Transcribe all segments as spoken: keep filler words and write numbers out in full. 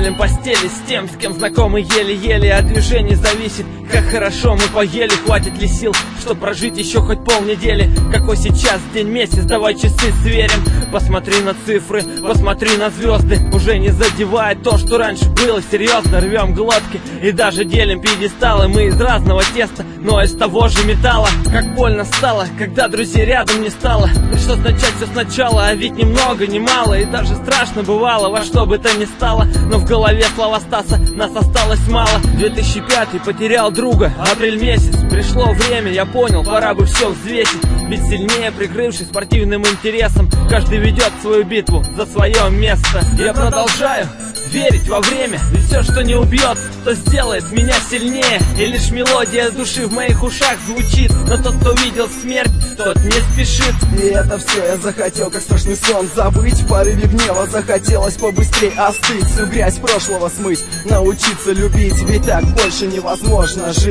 делим постели с тем, с кем знакомы еле-еле. От движений зависит, как хорошо мы поели. Хватит ли сил, чтоб прожить еще хоть полнедели? Какой сейчас день, месяц, давай часы сверим. Посмотри на цифры, посмотри на звезды. Уже не задевает то, что раньше было серьезно. Рвем глотки и даже делим пьедесталы. Мы из разного теста, но из того же металла. Как больно стало, когда друзей рядом не стало. Пришлось начать все сначала, а ведь ни много, ни мало. И даже страшно бывало, во что бы то ни стало. Но в голове слова Стаса, нас осталось мало. две тысячи пятый, потерял друга, апрель месяц. Пришло время, я понял, пора бы все взвесить. Ведь сильнее, прикрывшись спортивным интересом, каждый ведет свою битву за свое место. Я продолжаю верить во время, ведь все, что не убьет, то сделает меня сильнее. И лишь мелодия души в моих ушах звучит. Но тот, кто видел смерть, тот не спешит. И это все я захотел, как страшный сон, забыть. В порыве гнева захотелось побыстрее остыть, всю грязь прошлого смыть, научиться любить, ведь так больше невозможно жить.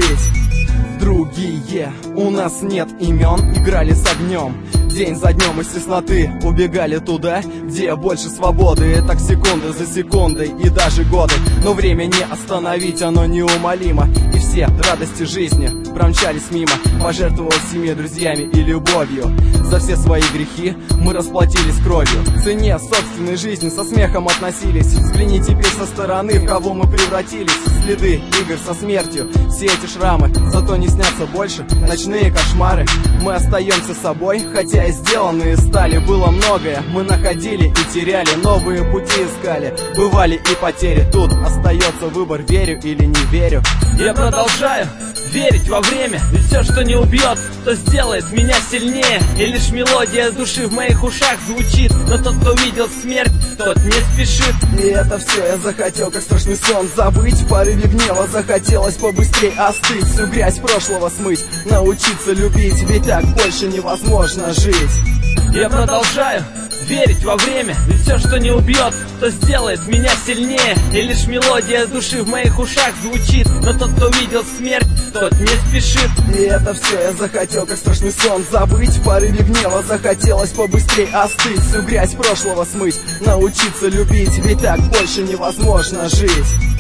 Другие, у нас нет имен, играли с огнем. День за днем из тесноты убегали туда, где больше свободы. И так секунды за секундой и даже годы. Но время не остановить, оно неумолимо. И все радости жизни промчались мимо. Пожертвовал семьей, друзьями и любовью. За все свои грехи мы расплатились кровью. К цене собственной жизни со смехом относились. Взгляни теперь со стороны, в кого мы превратились. Следы игр со смертью, все эти шрамы. Зато не снятся больше ночные кошмары. Мы остаемся собой, хотя и сделанные стали. Было многое, мы находили и теряли, новые пути искали, бывали и потери. Тут остается выбор, верю или не верю. Я продолжаю верить во время, ведь все, что не убьет, то сделает меня сильнее. И лишь мелодия души в моих ушах звучит. Но тот, кто видел смерть, тот не спешит. И это все я захотел, как страшный сон, забыть. В порыве гнева захотелось побыстрее остыть, всю грязь прошлого смыть, научиться любить, ведь так больше невозможно жить. Я продолжаю верить во время, ведь все, что не убьет, то сделает меня сильнее. И лишь мелодия души в моих ушах звучит. Но тот, кто видел смерть, тот не спешит. И это все я захотел, как страшный сон, забыть. В порыве гнева захотелось побыстрее остыть, всю грязь прошлого смыть, научиться любить, ведь так больше невозможно жить.